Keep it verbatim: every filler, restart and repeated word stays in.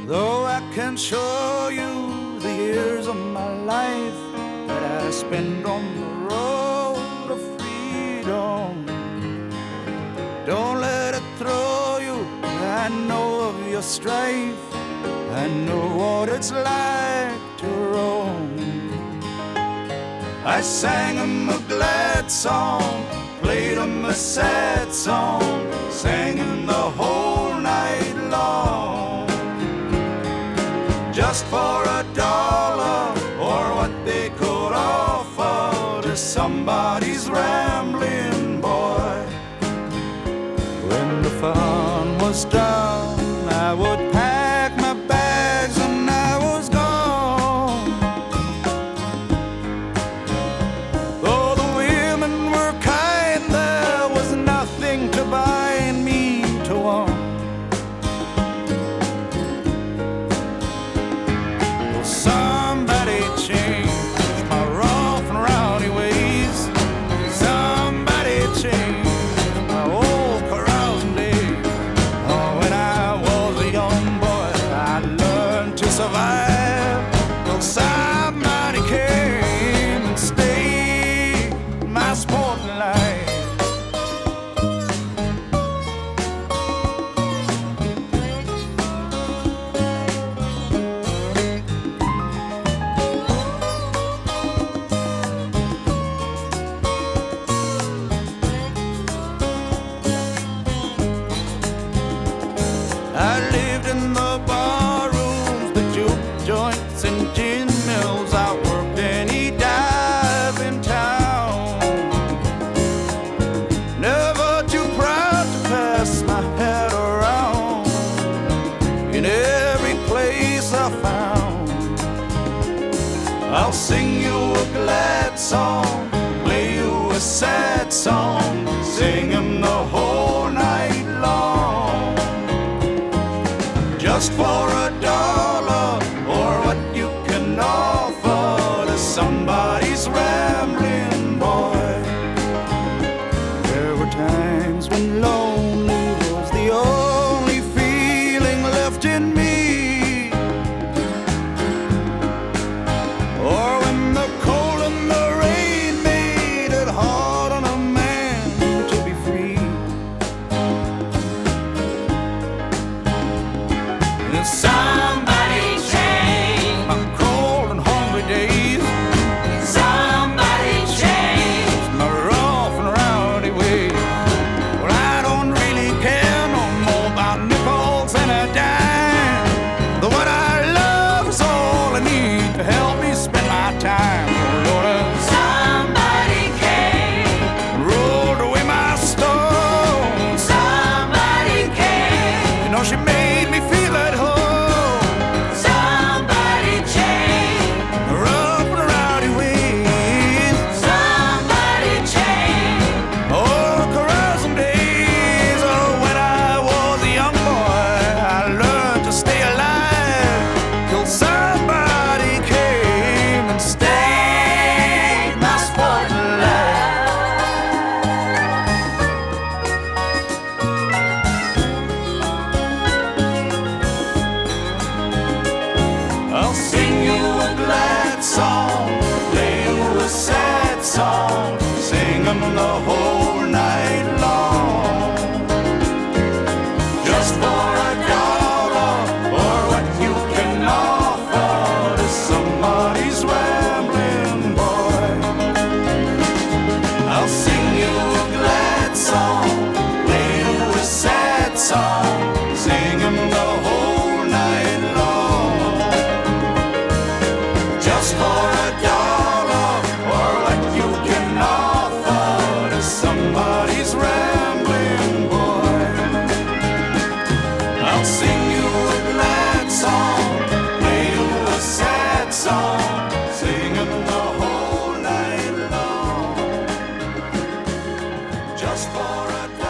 Though I can show you the years of my life that I spend on the road of freedom, don't let it throw you. I know of your strife, I know what it's like to roam. I sang 'em a glad song, played 'em a sad song, sang 'em the whole night long, just for a dollar or what they could offer to somebody's rambling boy. When the fun was done, I would pack my bags and I was gone. Though the women were kind, there was nothing to bind me to one. Well, somebody changed my rough and rowdy ways. Somebody changed my old carousing days. Oh, when I was a young boy, I learned to survive. Well, somebody came and stayed my sporting life. I lived in the bar rooms, the juke joints and gin mills. I worked any dive in town, never too proud to pass my head around. In every place I found, I'll sing you a glad song, play you a sad song, sing 'em the whole night long, just for a dollar or what you can offer to somebody's rambling boy. There were times when lonely was the only feeling left in me, or when the cold and the rain made it hard on a man to be free. And somebody changed my cold and hungry days. Somebody changed my rough and rowdy ways. Well, I don't really care no more about nickels and a dime. The what I love is all I need to help me spend my time. Oh, Lord, uh, somebody came and rolled away my stone. Somebody came, you know, she made me feel at home. Somebody changed the rough and rowdy ways. Somebody changed all the carousing days. Oh, when I was a young boy, I learned to stay alive till somebody came and stayed my sporting life. I'll sing you a glad song, play you a sad song, sing 'em the whole night long, just for a dollar or what you can offer to somebody's rambling boy. I'll sing you a glad song, play you a sad song, sing 'em the whole night long, just for a dollar or what you can offer to somebody's rambling boy. I'll sing you a glad song, play you a sad song, sing 'em the whole night long, just for a